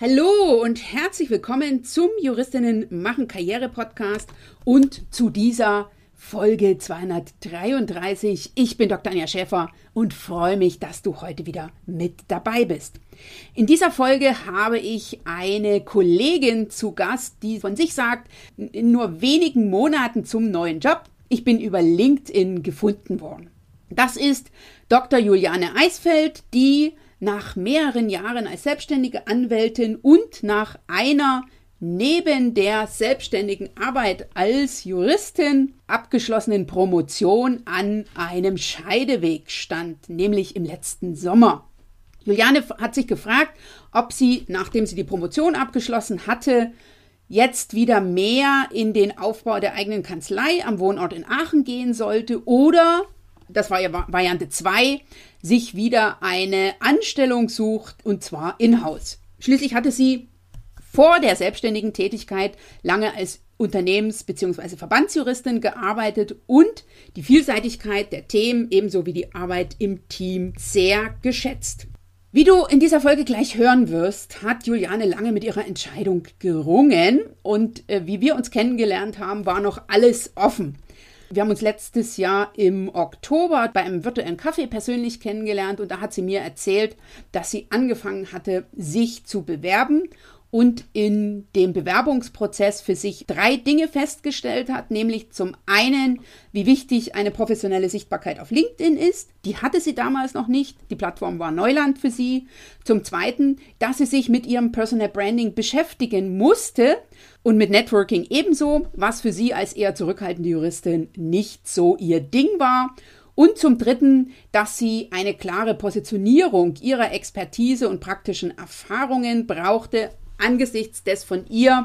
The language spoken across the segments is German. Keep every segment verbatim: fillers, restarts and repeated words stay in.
Hallo und herzlich willkommen zum Juristinnen machen Karriere Podcast und zu dieser Folge zweihundertdreiunddreißig. Ich bin Doktor Anja Schäfer und freue mich, dass du heute wieder mit dabei bist. In dieser Folge habe ich eine Kollegin zu Gast, die von sich sagt, in nur wenigen Monaten zum neuen Job. Ich bin über LinkedIn gefunden worden. Das ist Doktor Juliane Eisfeld, die nach mehreren Jahren als selbstständige Anwältin und nach einer neben der selbstständigen Arbeit als Juristin abgeschlossenen Promotion an einem Scheideweg stand, nämlich im letzten Sommer. Juliane hat sich gefragt, ob sie, nachdem sie die Promotion abgeschlossen hatte, jetzt wieder mehr in den Aufbau der eigenen Kanzlei am Wohnort in Aachen gehen sollte oder, das war ja Variante zwei, sich wieder eine Anstellung sucht, und zwar in-house. Schließlich hatte sie vor der selbstständigen Tätigkeit lange als Unternehmens- bzw. Verbandsjuristin gearbeitet und die Vielseitigkeit der Themen ebenso wie die Arbeit im Team sehr geschätzt. Wie du in dieser Folge gleich hören wirst, hat Juliane lange mit ihrer Entscheidung gerungen und äh, wie wir uns kennengelernt haben, war noch alles offen. Wir haben uns letztes Jahr im Oktober bei einem virtuellen Kaffee persönlich kennengelernt und da hat sie mir erzählt, dass sie angefangen hatte, sich zu bewerben und in dem Bewerbungsprozess für sich drei Dinge festgestellt hat, nämlich zum einen, wie wichtig eine professionelle Sichtbarkeit auf LinkedIn ist. Die hatte sie damals noch nicht. Die Plattform war Neuland für sie. Zum zweiten, dass sie sich mit ihrem Personal Branding beschäftigen musste und mit Networking ebenso, was für sie als eher zurückhaltende Juristin nicht so ihr Ding war. Und zum Dritten, dass sie eine klare Positionierung ihrer Expertise und praktischen Erfahrungen brauchte, angesichts des von ihr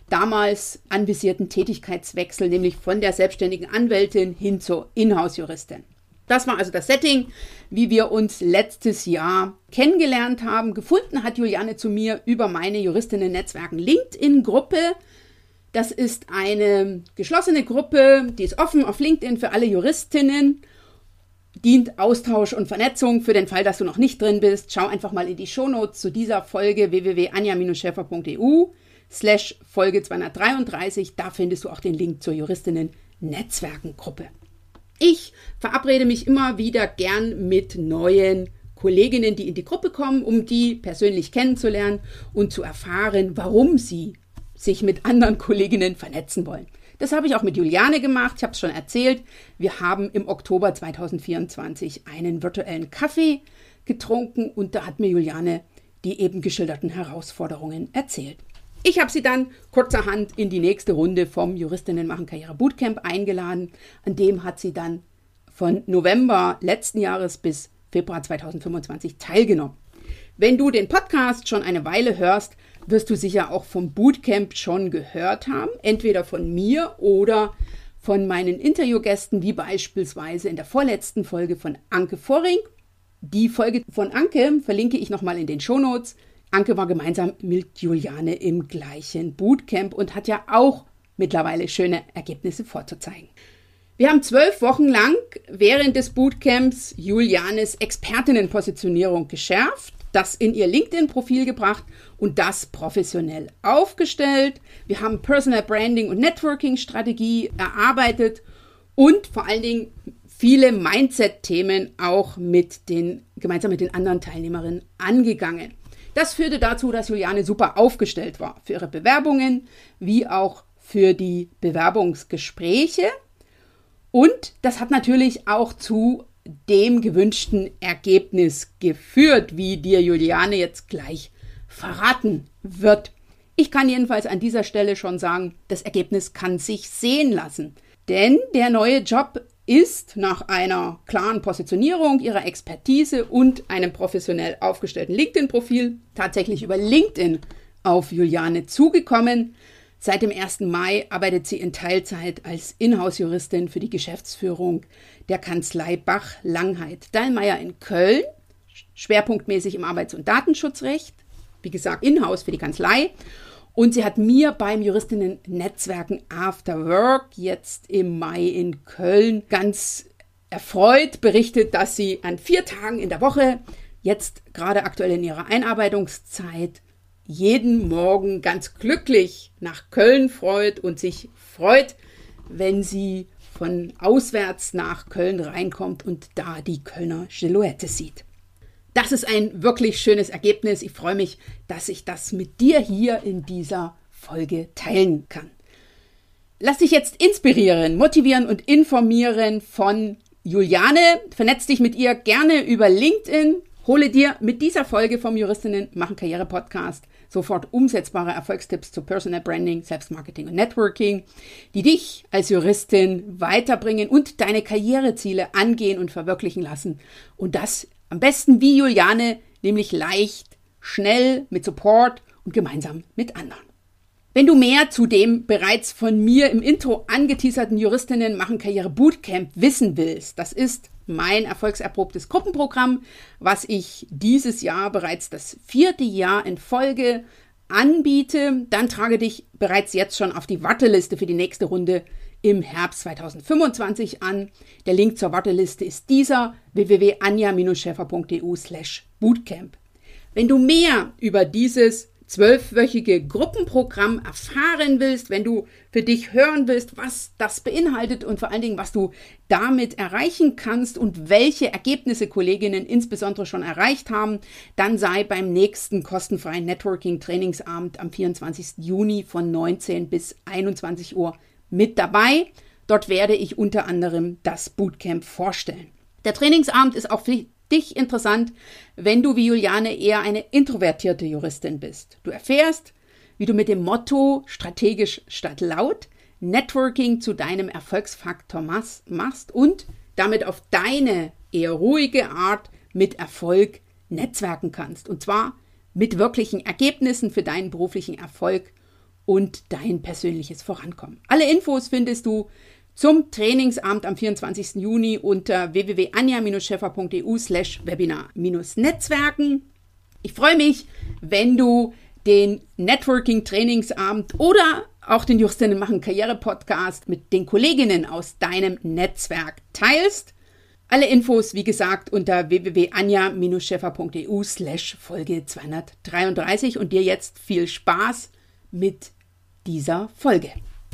damals anvisierten Tätigkeitswechsel, nämlich von der selbstständigen Anwältin hin zur Inhouse-Juristin. Das war also das Setting, wie wir uns letztes Jahr kennengelernt haben. Gefunden hat Juliane zu mir über meine Juristinnen-Netzwerken LinkedIn-Gruppe. Das ist eine geschlossene Gruppe, die ist offen auf LinkedIn für alle Juristinnen, dient Austausch und Vernetzung. Für den Fall, dass du noch nicht drin bist, schau einfach mal in die Shownotes zu dieser Folge w w w punkt anja Bindestrich schäfer punkt e u slash Folge zweihundertdreiunddreißig. Da findest du auch den Link zur Juristinnen-Netzwerkengruppe. Ich verabrede mich immer wieder gern mit neuen Kolleginnen, die in die Gruppe kommen, um die persönlich kennenzulernen und zu erfahren, warum sie sich mit anderen Kolleginnen vernetzen wollen. Das habe ich auch mit Juliane gemacht, ich habe es schon erzählt. Wir haben im Oktober zweitausendvierundzwanzig einen virtuellen Kaffee getrunken und da hat mir Juliane die eben geschilderten Herausforderungen erzählt. Ich habe sie dann kurzerhand in die nächste Runde vom Juristinnen machen Karriere Bootcamp eingeladen. An dem hat sie dann von November letzten Jahres bis Februar zweitausendfünfundzwanzig teilgenommen. Wenn du den Podcast schon eine Weile hörst, wirst du sicher auch vom Bootcamp schon gehört haben, entweder von mir oder von meinen Interviewgästen, wie beispielsweise in der vorletzten Folge von Anke Vorring. Die Folge von Anke verlinke ich nochmal in den Shownotes. Anke war gemeinsam mit Juliane im gleichen Bootcamp und hat ja auch mittlerweile schöne Ergebnisse vorzuzeigen. Wir haben zwölf Wochen lang während des Bootcamps Julianes Expertinnenpositionierung geschärft, das in ihr LinkedIn-Profil gebracht und das professionell aufgestellt. Wir haben Personal Branding und Networking-Strategie erarbeitet und vor allen Dingen viele Mindset-Themen auch mit den, gemeinsam mit den anderen Teilnehmerinnen angegangen. Das führte dazu, dass Juliane super aufgestellt war für ihre Bewerbungen, wie auch für die Bewerbungsgespräche. Und das hat natürlich auch zu dem gewünschten Ergebnis geführt, wie dir Juliane jetzt gleich verraten wird. Ich kann jedenfalls an dieser Stelle schon sagen, das Ergebnis kann sich sehen lassen. Denn der neue Job ist nach einer klaren Positionierung ihrer Expertise und einem professionell aufgestellten LinkedIn-Profil tatsächlich über LinkedIn auf Juliane zugekommen. Seit dem ersten Mai arbeitet sie in Teilzeit als Inhouse-Juristin für die Geschäftsführung der Kanzlei Bach-Langheit-Dallmayr in Köln, schwerpunktmäßig im Arbeits- und Datenschutzrecht, wie gesagt Inhouse für die Kanzlei. Und sie hat mir beim Juristinnen-Netzwerken After Work jetzt im Mai in Köln ganz erfreut berichtet, dass sie an vier Tagen in der Woche, jetzt gerade aktuell in ihrer Einarbeitungszeit, jeden Morgen ganz glücklich nach Köln freut und sich freut, wenn sie von auswärts nach Köln reinkommt und da die Kölner Silhouette sieht. Das ist ein wirklich schönes Ergebnis. Ich freue mich, dass ich das mit dir hier in dieser Folge teilen kann. Lass dich jetzt inspirieren, motivieren und informieren von Juliane. Vernetz dich mit ihr gerne über LinkedIn. Hole dir mit dieser Folge vom Juristinnen machen Karriere Podcast sofort umsetzbare Erfolgstipps zu Personal Branding, Selbstmarketing und Networking, die dich als Juristin weiterbringen und deine Karriereziele angehen und verwirklichen lassen. Und das am besten wie Juliane, nämlich leicht, schnell, mit Support und gemeinsam mit anderen. Wenn du mehr zu dem bereits von mir im Intro angeteaserten Juristinnen machen Karriere Bootcamp wissen willst, das ist mein erfolgserprobtes Gruppenprogramm, was ich dieses Jahr bereits das vierte Jahr in Folge anbiete, dann trage dich bereits jetzt schon auf die Warteliste für die nächste Runde im Herbst zweitausendfünfundzwanzig an. Der Link zur Warteliste ist dieser w w w punkt anja Bindestrich schäfer punkt d e u slash bootcamp. Wenn du mehr über dieses zwölfwöchige Gruppenprogramm erfahren willst, wenn du für dich hören willst, was das beinhaltet und vor allen Dingen, was du damit erreichen kannst und welche Ergebnisse Kolleginnen insbesondere schon erreicht haben, dann sei beim nächsten kostenfreien Networking-Trainingsabend am vierundzwanzigsten Juni von neunzehn bis einundzwanzig Uhr mit dabei. Dort werde ich unter anderem das Bootcamp vorstellen. Der Trainingsabend ist auch für dich interessant, wenn du wie Juliane eher eine introvertierte Juristin bist. Du erfährst, wie du mit dem Motto strategisch statt laut Networking zu deinem Erfolgsfaktor machst und damit auf deine eher ruhige Art mit Erfolg netzwerken kannst. Und zwar mit wirklichen Ergebnissen für deinen beruflichen Erfolg und dein persönliches Vorankommen. Alle Infos findest du zum Trainingsabend am vierundzwanzigsten Juni unter w w w punkt anja Bindestrich schäfer punkt d e u slash webinar Netzwerken. Ich freue mich, wenn du den Networking-Trainingsabend oder auch den Juristinnen machen Karriere-Podcast mit den Kolleginnen aus deinem Netzwerk teilst. Alle Infos, wie gesagt, unter w w w punkt anja Bindestrich schäfer punkt d e u slash Folge zweihundertdreiunddreißig und dir jetzt viel Spaß mit dieser Folge.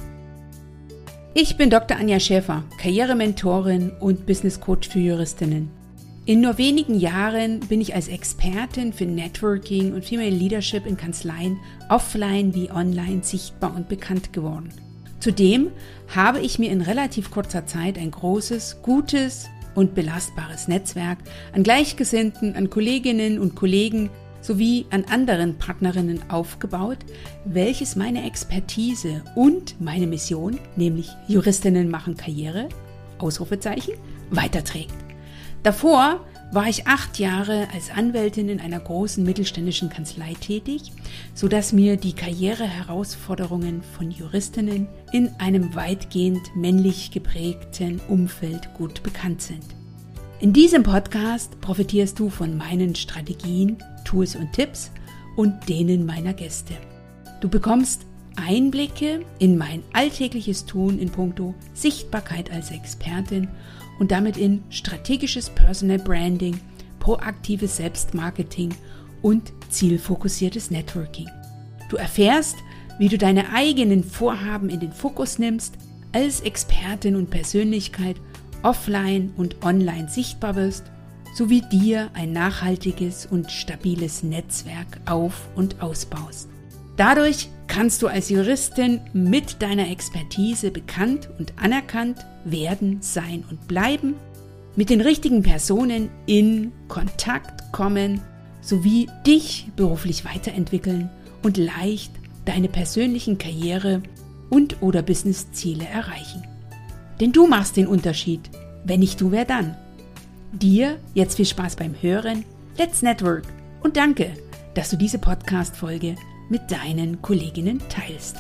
Ich bin Doktor Anja Schäfer, Karrierementorin und Business Coach für Juristinnen. In nur wenigen Jahren bin ich als Expertin für Networking und Female Leadership in Kanzleien offline wie online sichtbar und bekannt geworden. Zudem habe ich mir in relativ kurzer Zeit ein großes, gutes und belastbares Netzwerk an Gleichgesinnten, an Kolleginnen und Kollegen sowie an anderen Partnerinnen aufgebaut, welches meine Expertise und meine Mission, nämlich Juristinnen machen Karriere, Ausrufezeichen, weiterträgt. Davor war ich acht Jahre als Anwältin in einer großen mittelständischen Kanzlei tätig, sodass mir die Karriereherausforderungen von Juristinnen in einem weitgehend männlich geprägten Umfeld gut bekannt sind. In diesem Podcast profitierst du von meinen Strategien, Tools und Tipps und denen meiner Gäste. Du bekommst Einblicke in mein alltägliches Tun in puncto Sichtbarkeit als Expertin und damit in strategisches Personal Branding, proaktives Selbstmarketing und zielfokussiertes Networking. Du erfährst, wie du deine eigenen Vorhaben in den Fokus nimmst, als Expertin und Persönlichkeit offline und online sichtbar wirst, sowie dir ein nachhaltiges und stabiles Netzwerk auf- und ausbaust. Dadurch kannst du als Juristin mit deiner Expertise bekannt und anerkannt werden, sein und bleiben, mit den richtigen Personen in Kontakt kommen, sowie dich beruflich weiterentwickeln und leicht deine persönlichen Karriere- und oder Businessziele erreichen. Denn du machst den Unterschied. Wenn nicht du, wer dann? Dir jetzt viel Spaß beim Hören, let's network und danke, dass du diese Podcast-Folge mit deinen Kolleginnen teilst.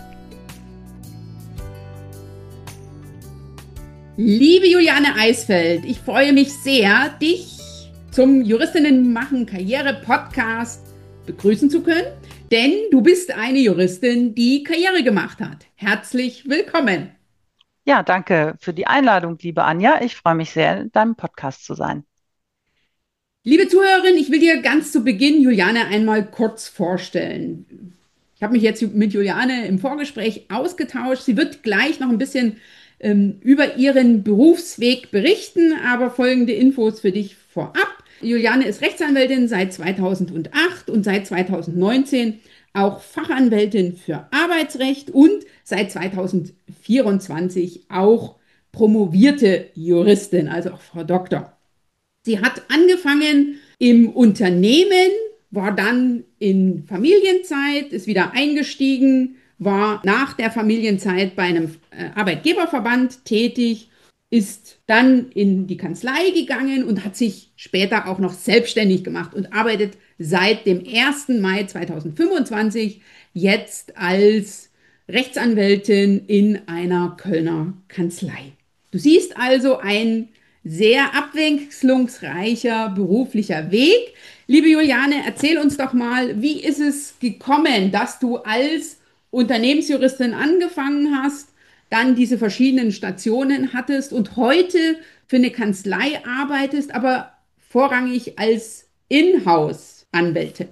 Liebe Juliane Eisfeld, ich freue mich sehr, dich zum Juristinnen machen Karriere Podcast begrüßen zu können, denn du bist eine Juristin, die Karriere gemacht hat. Herzlich willkommen. Ja, danke für die Einladung, liebe Anja. Ich freue mich sehr, in deinem Podcast zu sein. Liebe Zuhörerin, ich will dir ganz zu Beginn Juliane einmal kurz vorstellen. Ich habe mich jetzt mit Juliane im Vorgespräch ausgetauscht. Sie wird gleich noch ein bisschen ähm, über ihren Berufsweg berichten, aber folgende Infos für dich vorab. Juliane ist Rechtsanwältin seit zweitausendacht und seit zweitausendneunzehn auch Fachanwältin für Arbeitsrecht und seit zweitausendvierundzwanzig auch promovierte Juristin, also auch Frau Doktor. Sie hat angefangen im Unternehmen, war dann in Familienzeit, ist wieder eingestiegen, war nach der Familienzeit bei einem äh, Arbeitgeberverband tätig, ist dann in die Kanzlei gegangen und hat sich später auch noch selbstständig gemacht und arbeitet seit dem ersten Mai zweitausendfünfundzwanzig jetzt als Rechtsanwältin in einer Kölner Kanzlei. Du siehst also ein sehr abwechslungsreicher beruflicher Weg. Liebe Juliane, erzähl uns doch mal, wie ist es gekommen, dass du als Unternehmensjuristin angefangen hast, dann diese verschiedenen Stationen hattest und heute für eine Kanzlei arbeitest, aber vorrangig als Inhouse-Anwältin?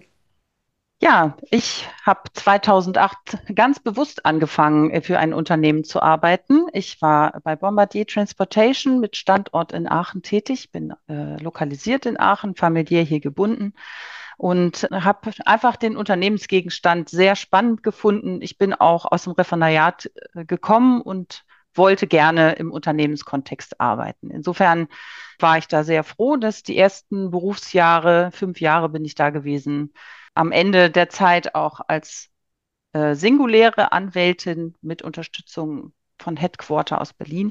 Ja, ich habe zweitausendacht ganz bewusst angefangen, äh, für ein Unternehmen zu arbeiten. Ich war bei Bombardier Transportation mit Standort in Aachen tätig, bin äh, lokalisiert in Aachen, familiär hier gebunden und habe einfach den Unternehmensgegenstand sehr spannend gefunden. Ich bin auch aus dem Referendariat äh, gekommen und wollte gerne im Unternehmenskontext arbeiten. Insofern war ich da sehr froh, dass die ersten Berufsjahre, fünf Jahre bin ich da gewesen, am Ende der Zeit auch als äh, singuläre Anwältin mit Unterstützung von Headquarter aus Berlin.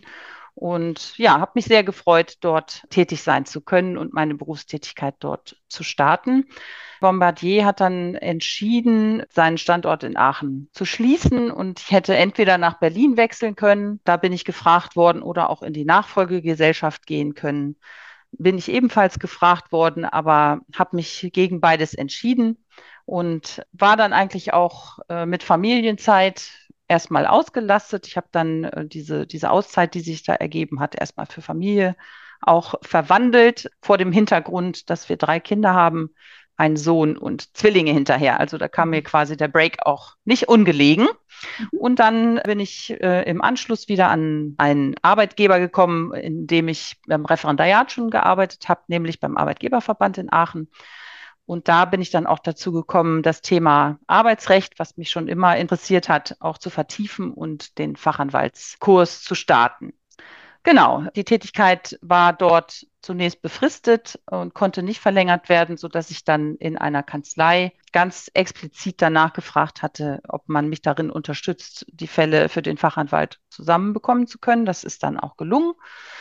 Und ja, habe mich sehr gefreut, dort tätig sein zu können und meine Berufstätigkeit dort zu starten. Bombardier hat dann entschieden, seinen Standort in Aachen zu schließen und ich hätte entweder nach Berlin wechseln können, da bin ich gefragt worden, oder auch in die Nachfolgegesellschaft gehen können. Bin ich ebenfalls gefragt worden, aber habe mich gegen beides entschieden und war dann eigentlich auch äh, mit Familienzeit erstmal ausgelastet. Ich habe dann äh, diese, diese Auszeit, die sich da ergeben hat, erstmal für Familie auch verwandelt, vor dem Hintergrund, dass wir drei Kinder haben, einen Sohn und Zwillinge hinterher. Also da kam mir quasi der Break auch nicht ungelegen. Und dann bin ich äh, im Anschluss wieder an einen Arbeitgeber gekommen, in dem ich beim Referendariat schon gearbeitet habe, nämlich beim Arbeitgeberverband in Aachen. Und da bin ich dann auch dazu gekommen, das Thema Arbeitsrecht, was mich schon immer interessiert hat, auch zu vertiefen und den Fachanwaltskurs zu starten. Genau, die Tätigkeit war dort zunächst befristet und konnte nicht verlängert werden, sodass ich dann in einer Kanzlei ganz explizit danach gefragt hatte, ob man mich darin unterstützt, die Fälle für den Fachanwalt zusammenbekommen zu können. Das ist dann auch gelungen.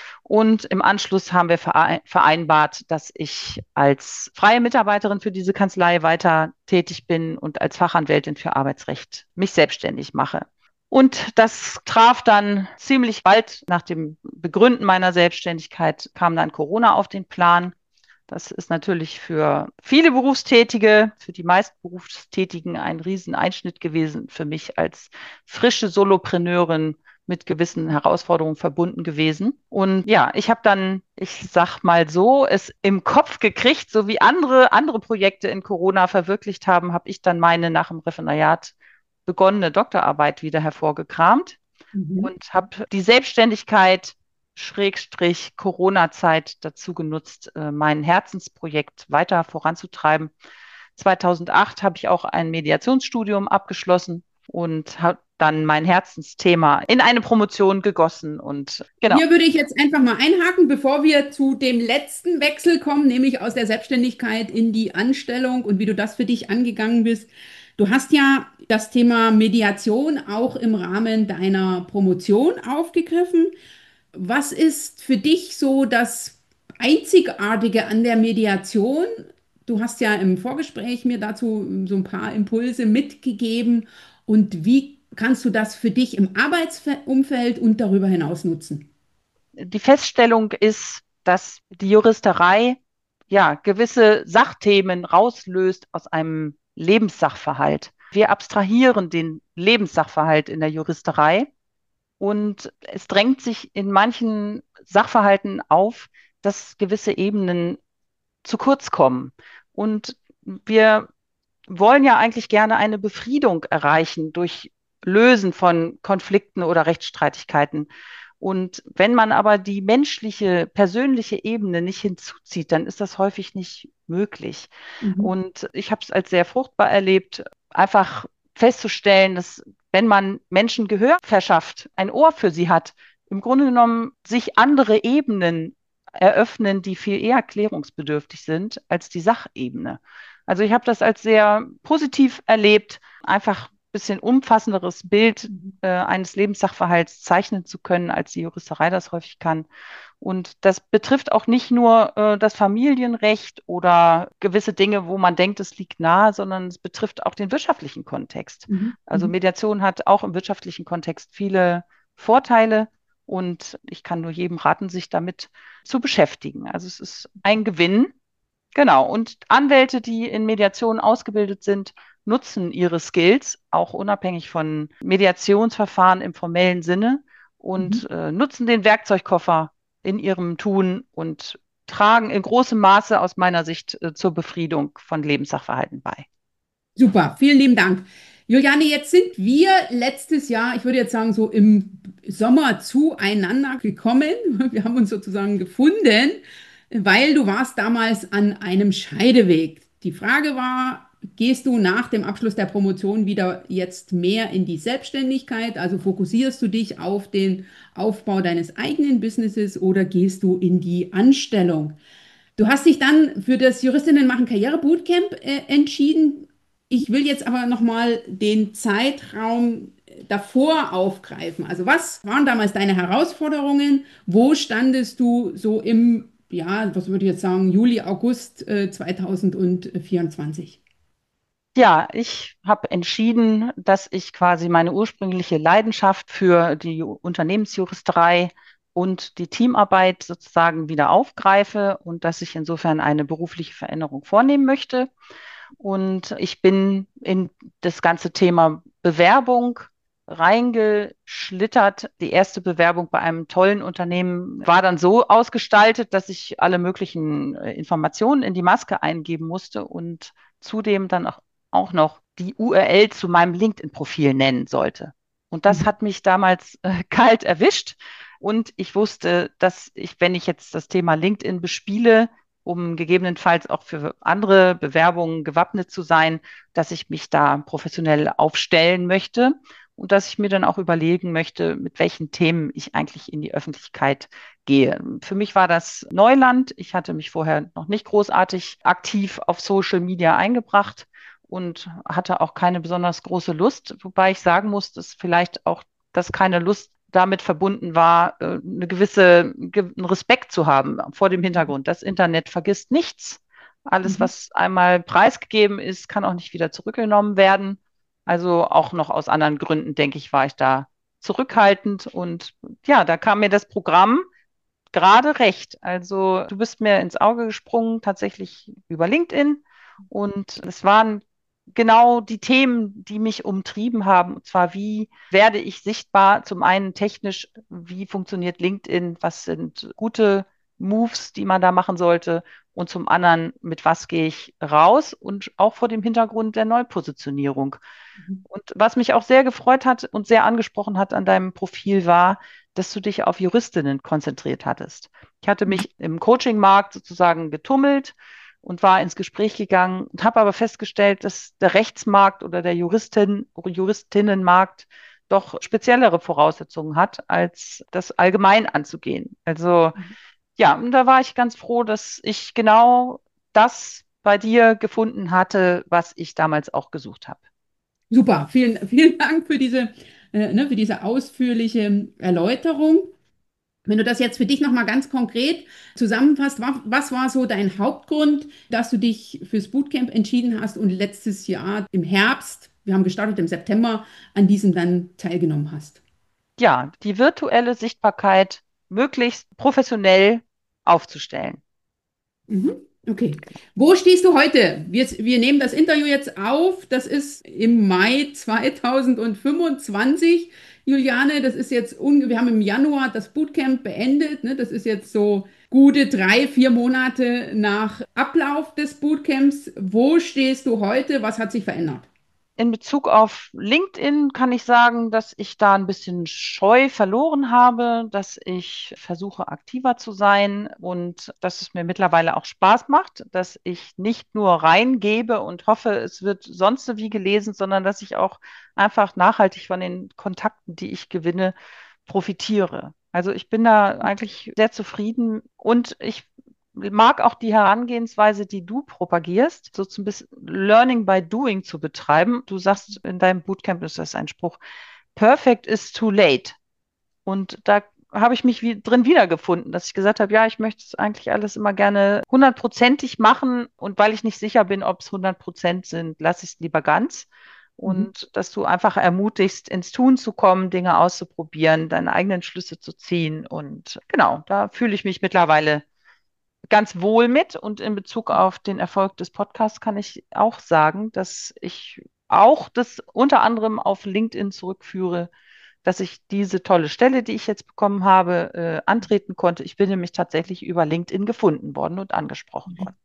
Und im Anschluss haben wir vereinbart, dass ich als freie Mitarbeiterin für diese Kanzlei weiter tätig bin und als Fachanwältin für Arbeitsrecht mich selbstständig mache. Und das traf dann ziemlich bald nach dem Begründen meiner Selbstständigkeit, kam dann Corona auf den Plan. Das ist natürlich für viele Berufstätige, für die meisten Berufstätigen ein Rieseneinschnitt gewesen, für mich als frische Solopreneurin mit gewissen Herausforderungen verbunden gewesen. Und ja, ich habe dann, ich sag mal so, es im Kopf gekriegt, so wie andere, andere Projekte in Corona verwirklicht haben, habe ich dann meine nach dem Referendariat begonnene Doktorarbeit wieder hervorgekramt Mhm. und habe die Selbstständigkeit Schrägstrich Corona-Zeit dazu genutzt, äh, mein Herzensprojekt weiter voranzutreiben. zweitausendacht habe ich auch ein Mediationsstudium abgeschlossen und habe dann mein Herzensthema in eine Promotion gegossen und genau. Hier würde ich jetzt einfach mal einhaken, bevor wir zu dem letzten Wechsel kommen, nämlich aus der Selbstständigkeit in die Anstellung und wie du das für dich angegangen bist. Du hast ja das Thema Mediation auch im Rahmen deiner Promotion aufgegriffen. Was ist für dich so das Einzigartige an der Mediation? Du hast ja im Vorgespräch mir dazu so ein paar Impulse mitgegeben. Und wie kannst du das für dich im Arbeitsumfeld und darüber hinaus nutzen? Die Feststellung ist, dass die Juristerei ja gewisse Sachthemen rauslöst aus einem Lebenssachverhalt. Wir abstrahieren den Lebenssachverhalt in der Juristerei und es drängt sich in manchen Sachverhalten auf, dass gewisse Ebenen zu kurz kommen. Und wir wollen ja eigentlich gerne eine Befriedung erreichen durch Lösen von Konflikten oder Rechtsstreitigkeiten. Und wenn man aber die menschliche, persönliche Ebene nicht hinzuzieht, dann ist das häufig nicht möglich. Mhm. Und ich habe es als sehr fruchtbar erlebt, einfach festzustellen, dass wenn man Menschen Gehör verschafft, ein Ohr für sie hat, im Grunde genommen sich andere Ebenen eröffnen, die viel eher klärungsbedürftig sind als die Sachebene. Also ich habe das als sehr positiv erlebt, einfach ein bisschen umfassenderes Bild Mhm. äh, eines Lebenssachverhalts zeichnen zu können, als die Juristerei das häufig kann. Und das betrifft auch nicht nur äh, das Familienrecht oder gewisse Dinge, wo man denkt, es liegt nahe, sondern es betrifft auch den wirtschaftlichen Kontext. Mhm. Also Mhm. Mediation hat auch im wirtschaftlichen Kontext viele Vorteile und ich kann nur jedem raten, sich damit zu beschäftigen. Also es ist ein Gewinn. Genau. Und Anwälte, die in Mediation ausgebildet sind, nutzen ihre Skills auch unabhängig von Mediationsverfahren im formellen Sinne Mhm. und äh, nutzen den Werkzeugkoffer in ihrem Tun und tragen in großem Maße aus meiner Sicht äh, zur Befriedung von Lebenssachverhalten bei. Super, vielen lieben Dank. Juliane, jetzt sind wir letztes Jahr, ich würde jetzt sagen, so im Sommer zueinander gekommen. Wir haben uns sozusagen gefunden, weil du warst damals an einem Scheideweg. Die Frage war, gehst du nach dem Abschluss der Promotion wieder jetzt mehr in die Selbstständigkeit? Also fokussierst du dich auf den Aufbau deines eigenen Businesses oder gehst du in die Anstellung? Du hast dich dann für das Juristinnen machen Karriere Bootcamp äh, entschieden. Ich will jetzt aber nochmal den Zeitraum davor aufgreifen. Also was waren damals deine Herausforderungen? Wo standest du so im, ja, was würde ich jetzt sagen, Juli, August äh, zweitausendvierundzwanzig? Ja, ich habe entschieden, dass ich quasi meine ursprüngliche Leidenschaft für die Unternehmensjuristerei und die Teamarbeit sozusagen wieder aufgreife und dass ich insofern eine berufliche Veränderung vornehmen möchte. Und ich bin in das ganze Thema Bewerbung reingeschlittert. Die erste Bewerbung bei einem tollen Unternehmen war dann so ausgestaltet, dass ich alle möglichen äh, Informationen in die Maske eingeben musste und zudem dann auch, auch noch die U R L zu meinem LinkedIn-Profil nennen sollte. Und das Mhm. hat mich damals äh, kalt erwischt. Und ich wusste, dass ich, wenn ich jetzt das Thema LinkedIn bespiele, um gegebenenfalls auch für andere Bewerbungen gewappnet zu sein, dass ich mich da professionell aufstellen möchte und dass ich mir dann auch überlegen möchte, mit welchen Themen ich eigentlich in die Öffentlichkeit gehe. Für mich war das Neuland. Ich hatte mich vorher noch nicht großartig aktiv auf Social Media eingebracht und hatte auch keine besonders große Lust, wobei ich sagen muss, dass vielleicht auch das keine Lust damit verbunden war, äh, eine gewisse, einen Respekt zu haben vor dem Hintergrund. Das Internet vergisst nichts. Alles, Mhm. was einmal preisgegeben ist, kann auch nicht wieder zurückgenommen werden. Also auch noch aus anderen Gründen, denke ich, war ich da zurückhaltend. Und ja, da kam mir das Programm gerade recht. Also du bist mir ins Auge gesprungen, tatsächlich über LinkedIn. Und es waren genau die Themen, die mich umtrieben haben. Und zwar, wie werde ich sichtbar? Zum einen technisch, wie funktioniert LinkedIn? Was sind gute Moves, die man da machen sollte? Und zum anderen, mit was gehe ich raus? Und auch vor dem Hintergrund der Neupositionierung. Mhm. Und was mich auch sehr gefreut hat und sehr angesprochen hat an deinem Profil war, dass du dich auf Juristinnen konzentriert hattest. Ich hatte Mhm. mich im Coachingmarkt sozusagen getummelt und war ins Gespräch gegangen und habe aber festgestellt, dass der Rechtsmarkt oder der Juristin, Juristinnenmarkt doch speziellere Voraussetzungen hat, als das allgemein anzugehen. Also ja, und da war ich ganz froh, dass ich genau das bei dir gefunden hatte, was ich damals auch gesucht habe. Super, vielen, vielen Dank für diese, äh, ne, für diese ausführliche Erläuterung. Wenn du das jetzt für dich nochmal ganz konkret zusammenfasst, wa- was war so dein Hauptgrund, dass du dich fürs Bootcamp entschieden hast und letztes Jahr im Herbst, wir haben gestartet im September, an diesem dann teilgenommen hast? Ja, die virtuelle Sichtbarkeit möglichst professionell aufzustellen. Mhm. Okay. Wo stehst du heute? Wir, wir nehmen das Interview jetzt auf. Das ist im Mai zweitausendfünfundzwanzig. Juliane, das ist jetzt, unge wir haben im Januar das Bootcamp beendet. Ne? Das ist jetzt so gute drei, vier Monate nach Ablauf des Bootcamps. Wo stehst du heute? Was hat sich verändert? In Bezug auf LinkedIn kann ich sagen, dass ich da ein bisschen Scheu verloren habe, dass ich versuche, aktiver zu sein und dass es mir mittlerweile auch Spaß macht, dass ich nicht nur reingebe und hoffe, es wird sonst wie gelesen, sondern dass ich auch einfach nachhaltig von den Kontakten, die ich gewinne, profitiere. Also ich bin da eigentlich sehr zufrieden und ich mag auch die Herangehensweise, die du propagierst, so zum bisschen Learning by Doing zu betreiben. Du sagst in deinem Bootcamp, ist das ein Spruch, Perfect is too late. Und da habe ich mich wie, drin wiedergefunden, dass ich gesagt habe, ja, ich möchte es eigentlich alles immer gerne hundertprozentig machen. Und weil ich nicht sicher bin, ob es hundert Prozent sind, lasse ich es lieber ganz. Mhm. Und dass du einfach ermutigst, ins Tun zu kommen, Dinge auszuprobieren, deine eigenen Schlüsse zu ziehen. Und genau, da fühle ich mich mittlerweile ganz wohl mit. Und in Bezug auf den Erfolg des Podcasts kann ich auch sagen, dass ich auch das unter anderem auf LinkedIn zurückführe, dass ich diese tolle Stelle, die ich jetzt bekommen habe, äh, antreten konnte. Ich bin nämlich tatsächlich über LinkedIn gefunden worden und angesprochen worden.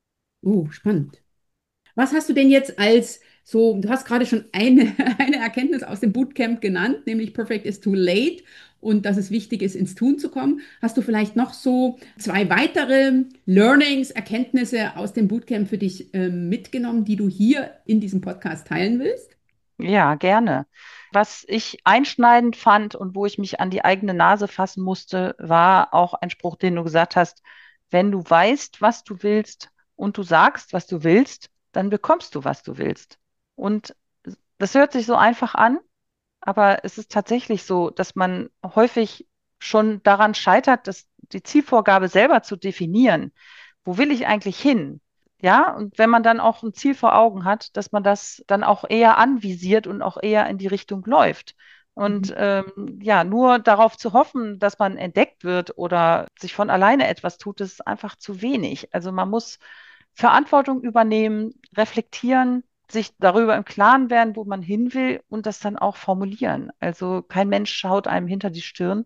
Oh, spannend. Was hast du denn jetzt als so, du hast gerade schon eine, eine Erkenntnis aus dem Bootcamp genannt, nämlich Perfect is too late und dass es wichtig ist, ins Tun zu kommen. Hast du vielleicht noch so zwei weitere Learnings, Erkenntnisse aus dem Bootcamp für dich ähm, mitgenommen, die du hier in diesem Podcast teilen willst? Ja, gerne. Was ich einschneidend fand und wo ich mich an die eigene Nase fassen musste, war auch ein Spruch, den du gesagt hast: Wenn du weißt, was du willst und du sagst, was du willst, dann bekommst du, was du willst. Und das hört sich so einfach an, aber es ist tatsächlich so, dass man häufig schon daran scheitert, dass die Zielvorgabe selber zu definieren. Wo will ich eigentlich hin? Ja, und wenn man dann auch ein Ziel vor Augen hat, dass man das dann auch eher anvisiert und auch eher in die Richtung läuft. Und Mhm. ähm, ja, nur darauf zu hoffen, dass man entdeckt wird oder sich von alleine etwas tut, ist einfach zu wenig. Also man muss Verantwortung übernehmen, reflektieren, sich darüber im Klaren werden, wo man hin will und das dann auch formulieren. Also kein Mensch schaut einem hinter die Stirn.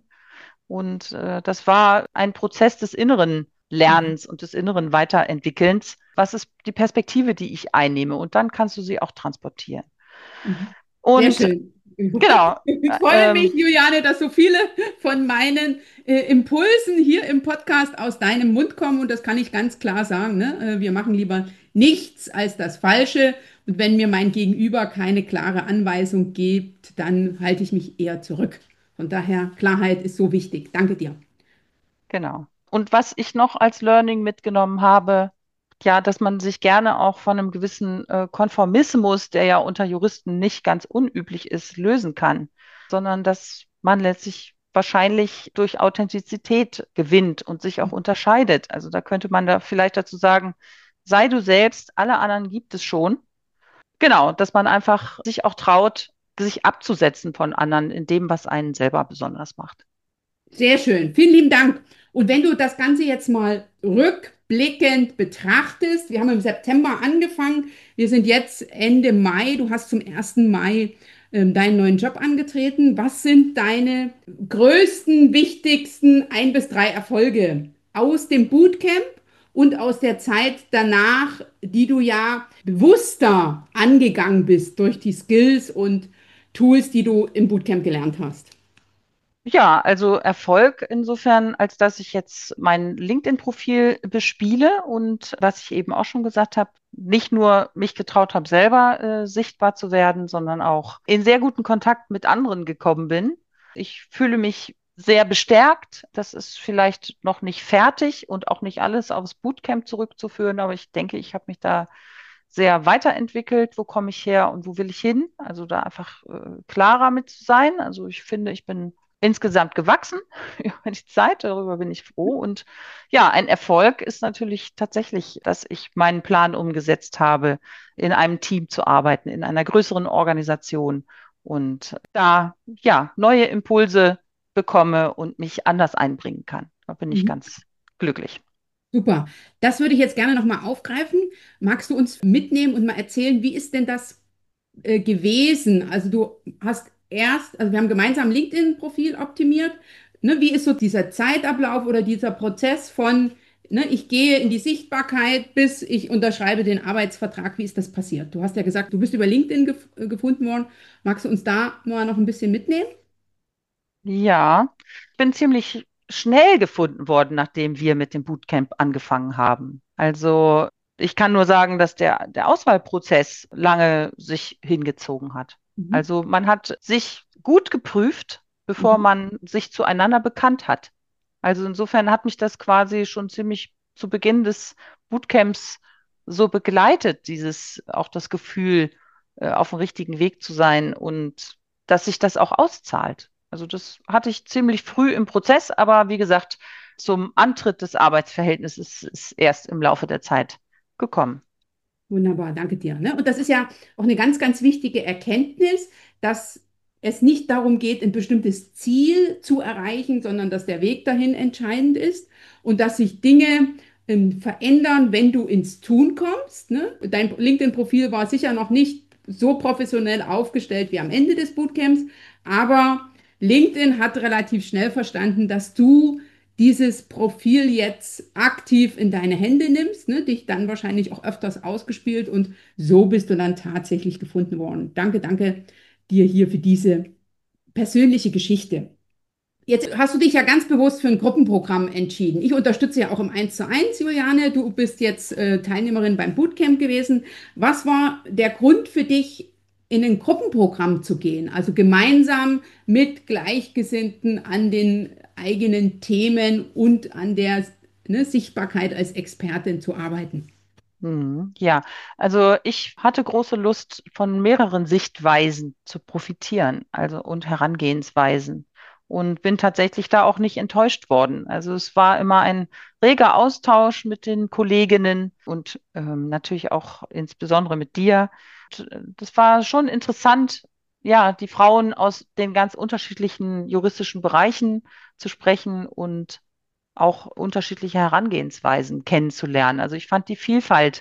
Und äh, das war ein Prozess des inneren Mhm. Lernens und des inneren Weiterentwickelns. Was ist die Perspektive, die ich einnehme? Und dann kannst du sie auch transportieren. Mhm. Sehr Und schön. genau, Ich äh, freue mich, ähm, Juliane, dass so viele von meinen äh, Impulsen hier im Podcast aus deinem Mund kommen. Und das kann ich ganz klar sagen. Ne? Äh, wir machen lieber nichts als das Falsche. Und wenn mir mein Gegenüber keine klare Anweisung gibt, dann halte ich mich eher zurück. Von daher, Klarheit ist so wichtig. Danke dir. genau. Und was ich noch als Learning mitgenommen habe, ja, dass man sich gerne auch von einem gewissen äh, Konformismus, der ja unter Juristen nicht ganz unüblich ist, lösen kann, sondern dass man letztlich wahrscheinlich durch Authentizität gewinnt und sich auch unterscheidet. Also da könnte man da vielleicht dazu sagen, sei du selbst, alle anderen gibt es schon. Genau, dass man einfach sich auch traut, sich abzusetzen von anderen in dem, was einen selber besonders macht. Sehr schön. Vielen lieben Dank. Und wenn du das Ganze jetzt mal rückblickend betrachtest, wir haben im September angefangen, wir sind jetzt Ende Mai, du hast zum ersten Mai ähm, deinen neuen Job angetreten. Was sind deine größten, wichtigsten ein bis drei Erfolge aus dem Bootcamp und aus der Zeit danach, die du ja bewusster angegangen bist durch die Skills und Tools, die du im Bootcamp gelernt hast? Ja, also Erfolg insofern, als dass ich jetzt mein LinkedIn-Profil bespiele und was ich eben auch schon gesagt habe, nicht nur mich getraut habe, selber äh, sichtbar zu werden, sondern auch in sehr guten Kontakt mit anderen gekommen bin. Ich fühle mich sehr bestärkt. Das ist vielleicht noch nicht fertig und auch nicht alles aufs Bootcamp zurückzuführen, aber ich denke, ich habe mich da sehr weiterentwickelt. Wo komme ich her und wo will ich hin? Also da einfach äh, klarer mit zu sein. Also ich finde, ich bin insgesamt gewachsen über die Zeit. Darüber bin ich froh. Und ja, ein Erfolg ist natürlich tatsächlich, dass ich meinen Plan umgesetzt habe, in einem Team zu arbeiten, in einer größeren Organisation und da ja neue Impulse bekomme und mich anders einbringen kann. Da bin ich Mhm. ganz glücklich. Super. Das würde ich jetzt gerne nochmal aufgreifen. Magst du uns mitnehmen und mal erzählen, wie ist denn das äh, gewesen? Also du hast erst, also wir haben gemeinsam LinkedIn-Profil optimiert. Ne, wie ist so dieser Zeitablauf oder dieser Prozess von, ne, ich gehe in die Sichtbarkeit, bis ich unterschreibe den Arbeitsvertrag? Wie ist das passiert? Du hast ja gesagt, du bist über LinkedIn gef äh, gefunden worden. Magst du uns da mal noch ein bisschen mitnehmen? Ja, ich bin ziemlich schnell gefunden worden, nachdem wir mit dem Bootcamp angefangen haben. Also ich kann nur sagen, dass der, der Auswahlprozess lange sich hingezogen hat. Mhm. Also man hat sich gut geprüft, bevor Mhm. man sich zueinander bekannt hat. Also insofern hat mich das quasi schon ziemlich zu Beginn des Bootcamps so begleitet, dieses auch das Gefühl, äh, auf dem richtigen Weg zu sein und dass sich das auch auszahlt. Also das hatte ich ziemlich früh im Prozess, aber wie gesagt, zum Antritt des Arbeitsverhältnisses ist erst im Laufe der Zeit gekommen. Wunderbar, danke dir. Ne? Und das ist ja auch eine ganz, ganz wichtige Erkenntnis, dass es nicht darum geht, ein bestimmtes Ziel zu erreichen, sondern dass der Weg dahin entscheidend ist und dass sich Dinge ähm, verändern, wenn du ins Tun kommst. Ne? Dein LinkedIn-Profil war sicher noch nicht so professionell aufgestellt wie am Ende des Bootcamps, aber LinkedIn hat relativ schnell verstanden, dass du dieses Profil jetzt aktiv in deine Hände nimmst, ne, dich dann wahrscheinlich auch öfters ausgespielt und so bist du dann tatsächlich gefunden worden. Danke, danke dir hier für diese persönliche Geschichte. Jetzt hast du dich ja ganz bewusst für ein Gruppenprogramm entschieden. Ich unterstütze ja auch im Eins zu eins, Juliane. Du bist jetzt äh, Teilnehmerin beim Bootcamp gewesen. Was war der Grund für dich, in ein Gruppenprogramm zu gehen? Also gemeinsam mit Gleichgesinnten an den eigenen Themen und an der, ne, Sichtbarkeit als Expertin zu arbeiten. Mhm, ja, also ich hatte große Lust, von mehreren Sichtweisen zu profitieren, also und Herangehensweisen. Und bin tatsächlich da auch nicht enttäuscht worden. Also es war immer ein reger Austausch mit den Kolleginnen und ähm, natürlich auch insbesondere mit dir. Und, äh, das war schon interessant, ja, die Frauen aus den ganz unterschiedlichen juristischen Bereichen zu sprechen und auch unterschiedliche Herangehensweisen kennenzulernen. Also ich fand die Vielfalt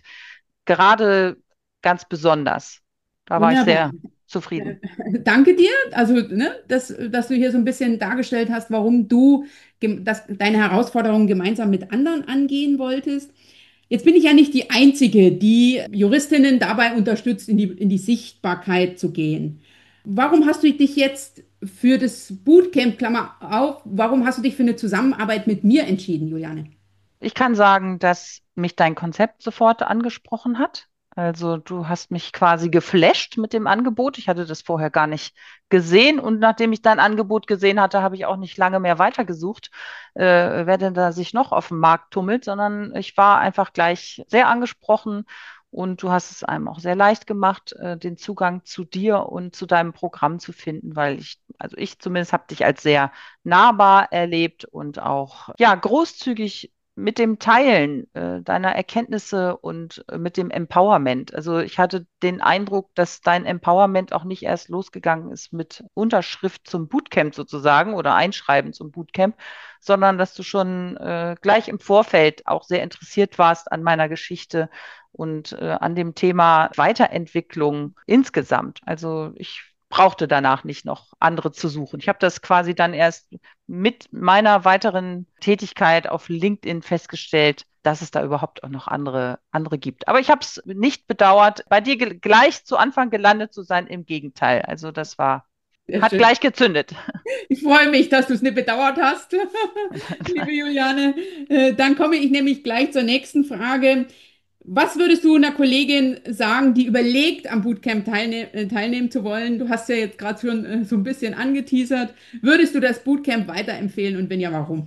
gerade ganz besonders. Da war ich Wunderbar. sehr Äh, zufrieden. Danke dir, also ne, dass, dass du hier so ein bisschen dargestellt hast, warum du gem- das, deine Herausforderungen gemeinsam mit anderen angehen wolltest. Jetzt bin ich ja nicht die Einzige, die Juristinnen dabei unterstützt, in die, in die Sichtbarkeit zu gehen. Warum hast du dich jetzt für das Bootcamp, Klammer auf, warum hast du dich für eine Zusammenarbeit mit mir entschieden, Juliane? Ich kann sagen, dass mich dein Konzept sofort angesprochen hat. Also du hast mich quasi geflasht mit dem Angebot. Ich hatte das vorher gar nicht gesehen und nachdem ich dein Angebot gesehen hatte, habe ich auch nicht lange mehr weitergesucht, äh, wer denn da sich noch auf dem Markt tummelt, sondern ich war einfach gleich sehr angesprochen und du hast es einem auch sehr leicht gemacht, äh, den Zugang zu dir und zu deinem Programm zu finden, weil ich, also ich zumindest habe dich als sehr nahbar erlebt und auch ja großzügig mit dem Teilen äh, deiner Erkenntnisse und äh, mit dem Empowerment. Also ich hatte den Eindruck, dass dein Empowerment auch nicht erst losgegangen ist mit Unterschrift zum Bootcamp sozusagen oder Einschreiben zum Bootcamp, sondern dass du schon äh, gleich im Vorfeld auch sehr interessiert warst an meiner Geschichte und äh, an dem Thema Weiterentwicklung insgesamt. Also ich brauchte danach nicht noch andere zu suchen. Ich habe das quasi dann erst mit meiner weiteren Tätigkeit auf LinkedIn festgestellt, dass es da überhaupt auch noch andere, andere gibt. Aber ich habe es nicht bedauert, bei dir ge gleich zu Anfang gelandet zu sein. Im Gegenteil. Also das war, Sehr hat schön. gleich gezündet. Ich freue mich, dass du es nicht bedauert hast, liebe Juliane. Äh, Dann komme ich nämlich gleich zur nächsten Frage. Was würdest du einer Kollegin sagen, die überlegt, am Bootcamp teilne äh, teilnehmen zu wollen? Du hast ja jetzt gerade schon äh, so ein bisschen angeteasert. Würdest du das Bootcamp weiterempfehlen und wenn ja, warum?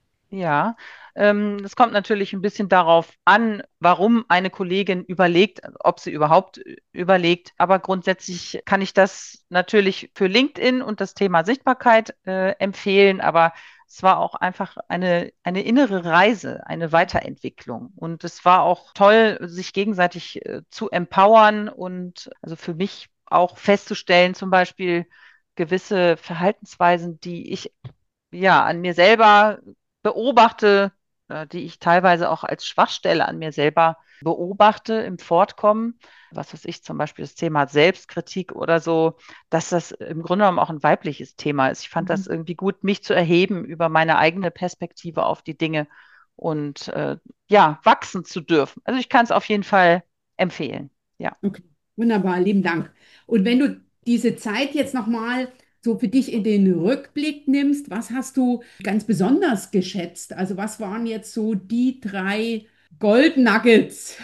Ja, ähm, es kommt natürlich ein bisschen darauf an, warum eine Kollegin überlegt, ob sie überhaupt äh, überlegt. Aber grundsätzlich kann ich das natürlich für LinkedIn und das Thema Sichtbarkeit äh, empfehlen. Aber es war auch einfach eine, eine innere Reise, eine Weiterentwicklung. Und es war auch toll, sich gegenseitig äh, zu empowern und also für mich auch festzustellen, zum Beispiel gewisse Verhaltensweisen, die ich ja an mir selber beobachte, äh, die ich teilweise auch als Schwachstelle an mir selber beobachte im Fortkommen, was weiß ich, zum Beispiel das Thema Selbstkritik oder so, dass das im Grunde genommen auch ein weibliches Thema ist. Ich fand das Mhm. irgendwie gut, mich zu erheben über meine eigene Perspektive auf die Dinge und äh, ja, wachsen zu dürfen. Also ich kann es auf jeden Fall empfehlen. Ja. Okay, wunderbar, lieben Dank. Und wenn du diese Zeit jetzt nochmal so für dich in den Rückblick nimmst, was hast du ganz besonders geschätzt? Also was waren jetzt so die drei Gold Nuggets,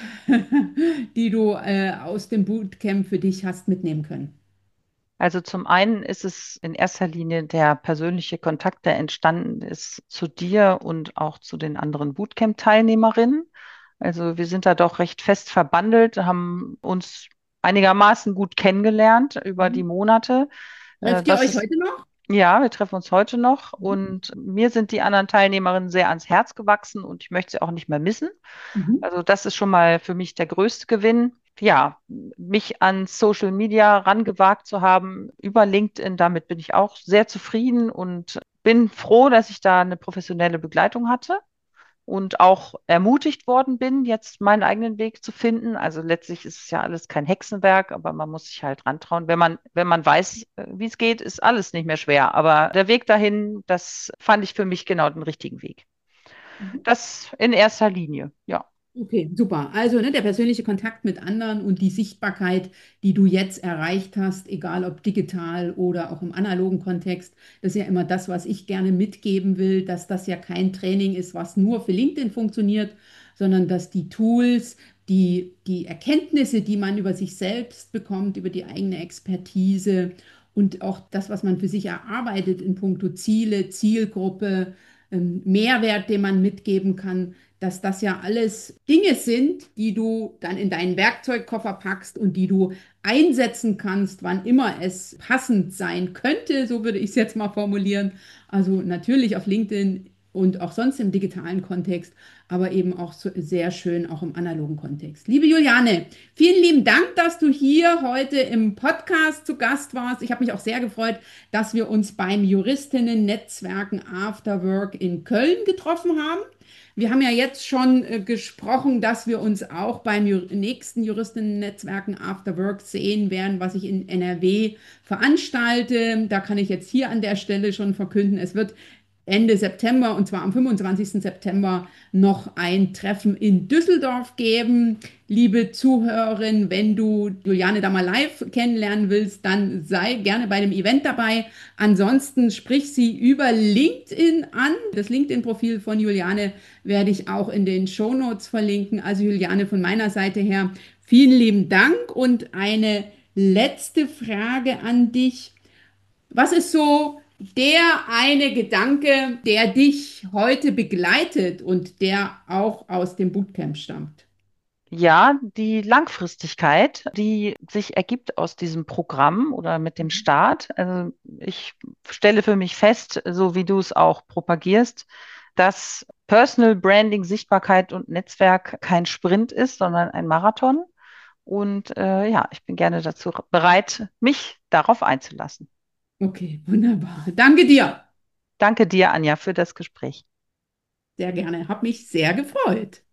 die du äh, aus dem Bootcamp für dich hast mitnehmen können? Also zum einen ist es in erster Linie der persönliche Kontakt, der entstanden ist zu dir und auch zu den anderen Bootcamp-Teilnehmerinnen. Also wir sind da doch recht fest verbandelt, haben uns einigermaßen gut kennengelernt über die Mhm. Monate. Äh, Trefft ihr Das euch ist heute noch? ja, wir treffen uns heute noch Mhm. und mir sind die anderen Teilnehmerinnen sehr ans Herz gewachsen und ich möchte sie auch nicht mehr missen. Mhm. Also das ist schon mal für mich der größte Gewinn. Ja, mich an Social Media rangewagt zu haben über LinkedIn, damit bin ich auch sehr zufrieden und bin froh, dass ich da eine professionelle Begleitung hatte und auch ermutigt worden bin, jetzt meinen eigenen Weg zu finden. Also letztlich ist es ja alles kein Hexenwerk, aber man muss sich halt rantrauen. Wenn man, wenn man weiß, äh, wie es geht, ist alles nicht mehr schwer. Aber der Weg dahin, das fand ich für mich genau den richtigen Weg. Mhm. Das in erster Linie, ja. Okay, super. Also ne, der persönliche Kontakt mit anderen und die Sichtbarkeit, die du jetzt erreicht hast, egal ob digital oder auch im analogen Kontext, das ist ja immer das, was ich gerne mitgeben will, dass das ja kein Training ist, was nur für LinkedIn funktioniert, sondern dass die Tools, die, die Erkenntnisse, die man über sich selbst bekommt, über die eigene Expertise und auch das, was man für sich erarbeitet in puncto Ziele, Zielgruppe, ähm, Mehrwert, den man mitgeben kann, dass das ja alles Dinge sind, die du dann in deinen Werkzeugkoffer packst und die du einsetzen kannst, wann immer es passend sein könnte, so würde ich es jetzt mal formulieren. Also natürlich auf LinkedIn und auch sonst im digitalen Kontext, aber eben auch so sehr schön auch im analogen Kontext. Liebe Juliane, vielen lieben Dank, dass du hier heute im Podcast zu Gast warst. Ich habe mich auch sehr gefreut, dass wir uns beim Juristinnen-Netzwerken After Work in Köln getroffen haben. Wir haben ja jetzt schon äh, gesprochen, dass wir uns auch beim Ju nächsten Juristinnen-Netzwerken After Work sehen werden, was ich in N R W veranstalte. Da kann ich jetzt hier an der Stelle schon verkünden, es wird Ende September, und zwar am fünfundzwanzigsten September, noch ein Treffen in Düsseldorf geben. Liebe Zuhörerin, wenn du Juliane da mal live kennenlernen willst, dann sei gerne bei dem Event dabei. Ansonsten sprich sie über LinkedIn an. Das LinkedIn-Profil von Juliane werde ich auch in den Shownotes verlinken. Also Juliane, von meiner Seite her vielen lieben Dank und eine letzte Frage an dich. Was ist so der eine Gedanke, der dich heute begleitet und der auch aus dem Bootcamp stammt? Ja, die Langfristigkeit, die sich ergibt aus diesem Programm oder mit dem Start. Also ich stelle für mich fest, so wie du es auch propagierst, dass Personal Branding, Sichtbarkeit und Netzwerk kein Sprint ist, sondern ein Marathon. Und äh, ja, ich bin gerne dazu bereit, mich darauf einzulassen. Okay, wunderbar. Danke dir. Danke dir, Anja, für das Gespräch. Sehr gerne. Hab mich sehr gefreut.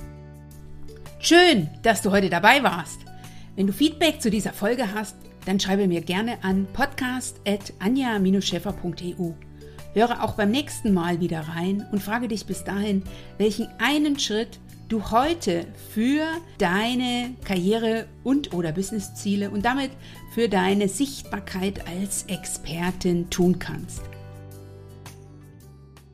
Schön, dass du heute dabei warst. Wenn du Feedback zu dieser Folge hast, dann schreibe mir gerne an podcast at anja schäfer punkt e u. Höre auch beim nächsten Mal wieder rein und frage dich bis dahin, welchen einen Schritt du heute für deine Karriere und oder Businessziele und damit für deine Sichtbarkeit als Expertin tun kannst.